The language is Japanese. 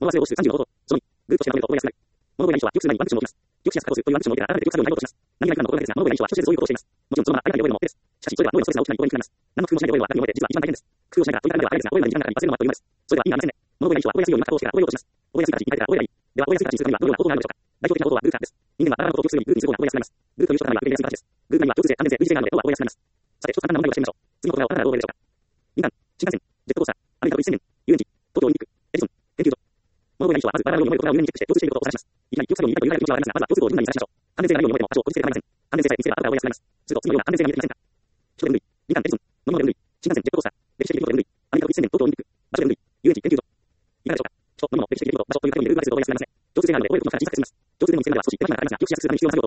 物忘れを指数30のこと、その2、グループとしてまとめると覚えやすくなる。物覚えない人は記憶数内にワンクッションを置きます。記憶しやすさとすというワンクッションを置いてから改めて記憶作業に入ることをします。何が何かのことですが、物覚えない人は人知れずそういうことをしています。もちろんそのまま相手に覚えるのも OK です。しかし、それは脳へのストレスが大きなり覚えにくくなります。何の工夫もしないで覚えるのは誰にも覚えて実は一番大変です。工夫をしないからといったらでは早いですが、覚えるのに時間がかかり忘れるのはというものです。それでは意味がありませんね。物覚えない人は覚えやすいようにマスターをしてから覚えようとします。覚えやすい形に変えてから覚えればいい。では、覚えやすい形にするためにはどのようなことがあるのでしょうか。代表的なことはグループ化です。人間はバラバラのことを記憶するようにグループにする方が覚えやすくなります。グループという人からはグループやすい形です。グループには共通性、関連性、類似性があるので脳は覚えやすくなります。さて、一つ簡単な問題をしてみましょう。次のことが分からないどう覚えるでしょうか。民間、新幹線、ジェットコースター、アメリカブリッジ宣言、遊園地、東京オリンピック、エジソン、研究所。物覚えない人はまずバラバラのように覚える言葉を入念にチェックして共通していることをお探しします。いきなり記憶作業に至るという有害な道具はありますが、まずは共通項を順番に探しましょう。関連性がないように覚えても多少効率性がありません。関連性さえ見つければ後から覚えやすくなります。すると次のような関連性が見えてきませんか。人で分類、民間エジソン、飲み物で分類、新幹線、ジェットコースター、歴史的なことで分類、アメリカブリッジ宣言、東京オリンピック、場所で分類、遊園地、研究所。いかがでしょうか。人、飲み物、歴史的なこと、場所というカテゴリーで分類化すると覚えやすくなりますね。共通性があるので覚えることが小さく進みます。共通性の見つけまでは少し手間暇がかかりますが、記憶しやすくするために必要な作業